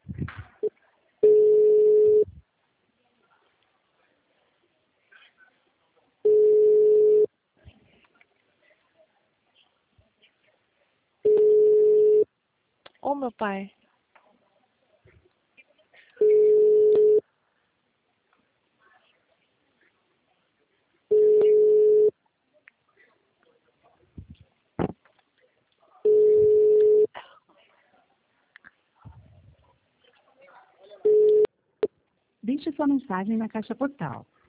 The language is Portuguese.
Ô, meu pai. Deixe sua mensagem na caixa postal